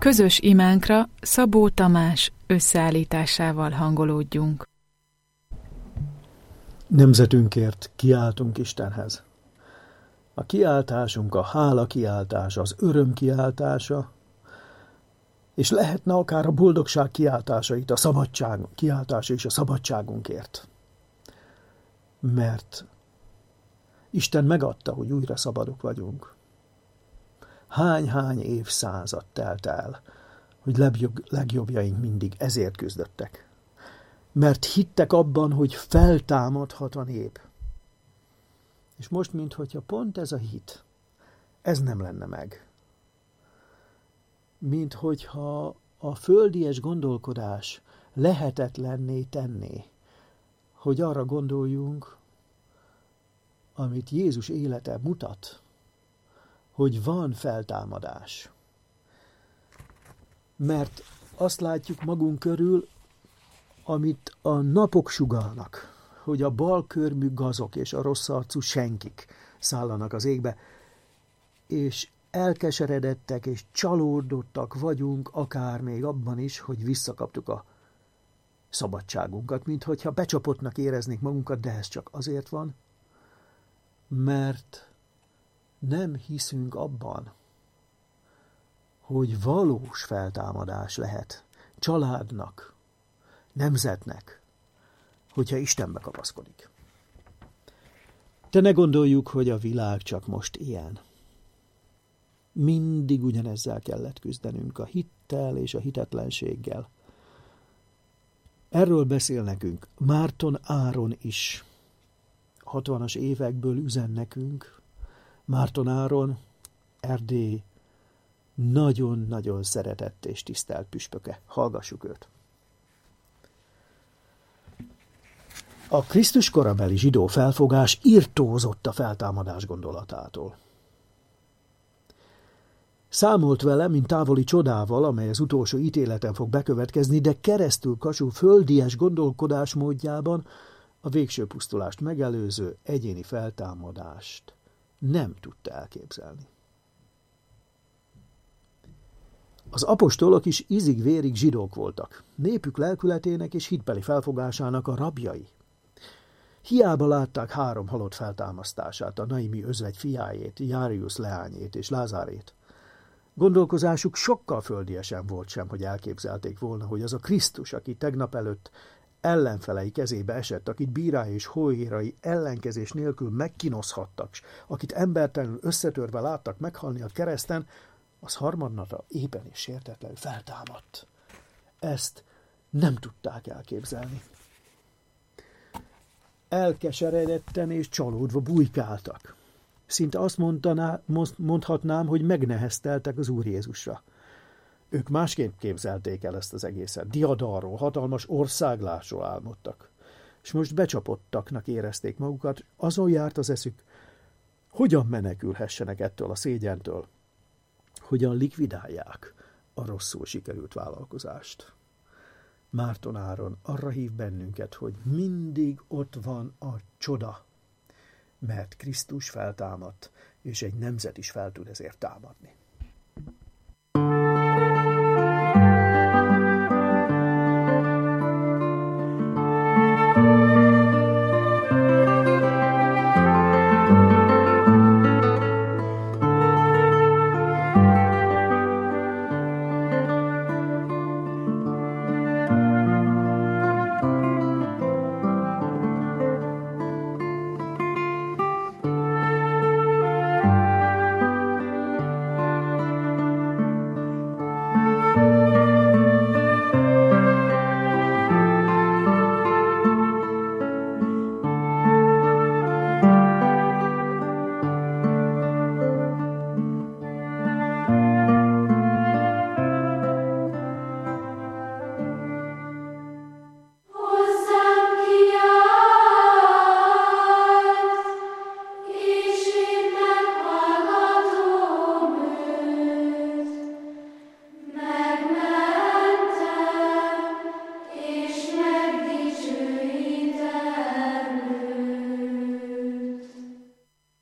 Közös imánkra Szabó Tamás összeállításával hangolódjunk. Nemzetünkért kiáltunk Istenhez. A kiáltásunk a hála kiáltása, az öröm kiáltása, és lehetne akár a boldogság kiáltásait, a szabadság kiáltása és a szabadságunkért. Mert Isten megadta, hogy újra szabadok vagyunk. Hány évszázad telt el, hogy legjobbjaink mindig ezért küzdöttek. Mert hittek abban, hogy feltámadhat a nép. És most, minthogyha pont ez a hit, ez nem lenne meg. Minthogyha a földies gondolkodás lehetetlenné tenné, hogy arra gondoljunk, amit Jézus élete mutat, hogy van feltámadás. Mert azt látjuk magunk körül, amit a napok sugallnak, hogy a balkörmű gazok és a rossz arcú senkik szállanak az égbe, és elkeseredettek és csalódottak vagyunk, akár még abban is, hogy visszakaptuk a szabadságunkat, minthogyha becsapottnak éreznék magunkat, de ez csak azért van, mert nem hiszünk abban, hogy valós feltámadás lehet családnak, nemzetnek, hogyha Istenbe kapaszkodik. De ne gondoljuk, hogy a világ csak most ilyen. Mindig ugyanezzel kellett küzdenünk, a hittel és a hitetlenséggel. Erről beszél nekünk Márton Áron is. 60-as évekből üzen nekünk. Márton Áron, Erdély nagyon-nagyon szeretett és tisztelt püspöke. Hallgassuk őt. A Krisztus korabeli zsidó felfogás irtózott a feltámadás gondolatától. Számolt vele, mint távoli csodával, amely az utolsó ítéleten fog bekövetkezni, de keresztül kasú földies gondolkodásmódjában a végső pusztulást megelőző egyéni feltámadást nem tudta elképzelni. Az apostolok is ízig-vérig zsidók voltak, népük lelkületének és hitbeli felfogásának a rabjai. Hiába látták 3 halott feltámasztását, a Naimi özvegy fiájét, Járius leányét és Lázárét. Gondolkozásuk sokkal földiesen volt sem, hogy elképzelték volna, hogy az a Krisztus, aki tegnap előtt ellenfelei kezébe esett, akit bírái és hóhérai ellenkezés nélkül megkínozhattak, akit embertelenül összetörve láttak meghalni a kereszten, az harmadnapra éppen és sértetlenül feltámadt. Ezt nem tudták elképzelni. Elkeseredetten és csalódva bujkáltak. Szinte azt mondhatnám, hogy megnehezteltek az Úr Jézusra. Ők másképp képzelték el ezt az egészet. Diadalról, hatalmas országlásról álmodtak. És most becsapottaknak érezték magukat, azon járt az eszük, hogyan menekülhessenek ettől a szégyentől, hogyan likvidálják a rosszul sikerült vállalkozást. Márton Áron arra hív bennünket, hogy mindig ott van a csoda, mert Krisztus feltámadt, és egy nemzet is fel tud ezért támadni.